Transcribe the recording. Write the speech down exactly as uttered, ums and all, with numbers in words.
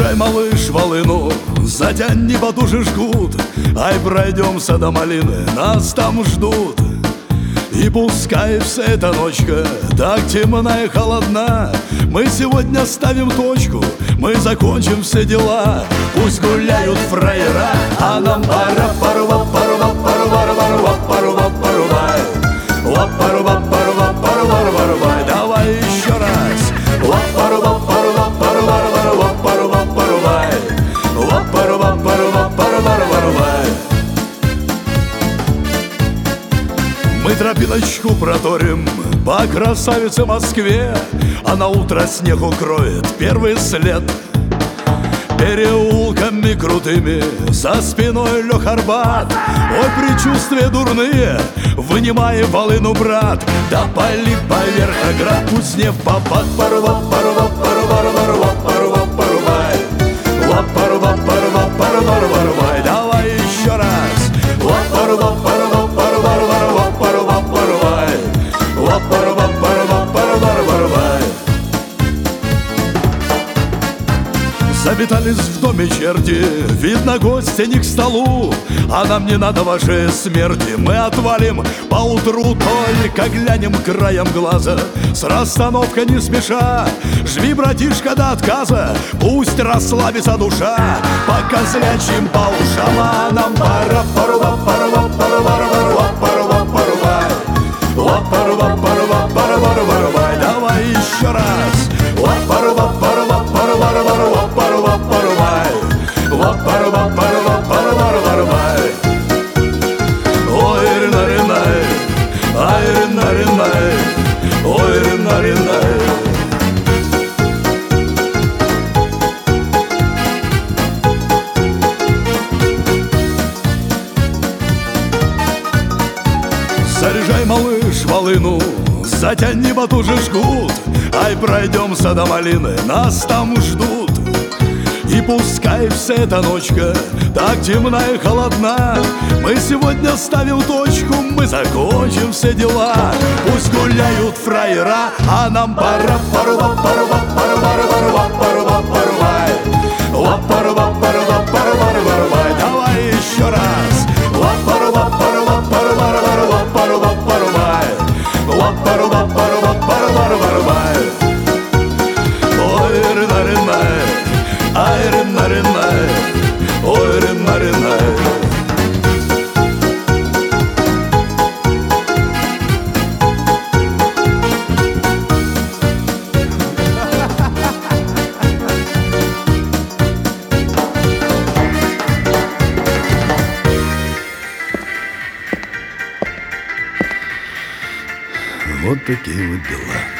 Заряжай, малыш, волыну, затяни потуже жгут, ай, пройдемся до малины, нас там ждут. И пускай вся эта ночка так темна и холодна, мы сегодня ставим точку, мы закончим все дела. Пусть гуляют фраера, а нам пора парва, парва, парва, парва, парва, парва. Ла парва, парва, парва, парва. Давай еще раз. Ла парва, парва, парва, парва, парва, парва. Ла парва, парва, парва, парва. Мы тропиночку проторим по красавице Москве, а на утро снег укроет первый след. Переулками крутыми за спиной лег Арбат. Ой, предчувствия дурные, вынимай волыну, брат. Да пали поверх оград, пусть не в попад. Парва, парва, парва, парва, парва, парвай. Ла парва, парва, парва, парвай. Давай еще раз. Ла парва, парва, парва, парва, парва, парвай. Ла парва, парва, парва, парвай. Заметались в доме черти, видно, гости не к столу, а нам не надо вашей смерти, мы отвалим поутру. Только глянем краем глаза, с расстановкой не спеша. Жми, братишка, до отказа, пусть расслабится душа. Пока зрячим по ушам, а нам пора. Парва, парва, парва, парва, парва, парва. Ла парва, парва, парва, парва. Давай еще раз. Ла парва, парва, парва, парва, парва, парвай. Ла парва, парва, парва, парвай. Ой, рина, ринай, ай, рина, ринай, ой, рина, ринай. Заряжай, малыш, волыну, затяни потуже жгут, ай, пройдемся до малины, нас там ждут. И пускай вся эта ночка так темна и холодна, мы сегодня ставим точку, мы закончим все дела. Пусть гуляют фраера, а нам пора. Парва, парва, парва, парва, парва, парвай. Ла парва, парва, парва, парвай. Давай еще раз. Ла парва, парва, парва, парва, парва, парвай. Ла парва, парва, парва, парвай. Ой, рина, ринай, ай, рина, ринай, ой, рина, ринай. Вот такие вот дела.